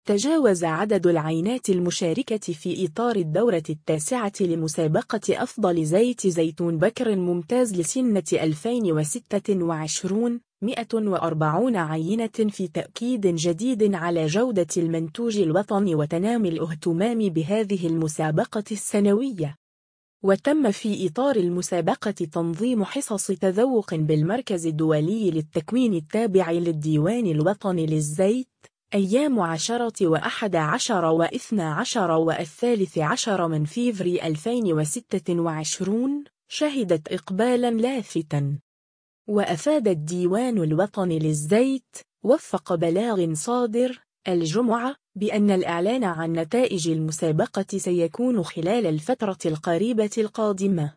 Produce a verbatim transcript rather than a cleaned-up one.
تجاوز عدد العينات المشاركة في إطار الدورة التاسعة لمسابقة أفضل زيت زيتون بكر ممتاز لسنة ألفين وستة وعشرين مئة وأربعين عينة في تأكيد جديد على جودة المنتوج الوطني وتنامي الاهتمام بهذه المسابقة السنوية. وتم في إطار المسابقة تنظيم حصص تذوق بالمركز الدولي للتكوين التابع للديوان الوطني للزيت أيام عشرة وأحد عشر واثنى عشر والثالث عشر من فيفري ألفين وستة وعشرين شهدت إقبالا لافتاً. وأفاد الديوان الوطني للزيت وفق بلاغ صادر الجمعة بأن الإعلان عن نتائج المسابقة سيكون خلال الفترة القريبة القادمة.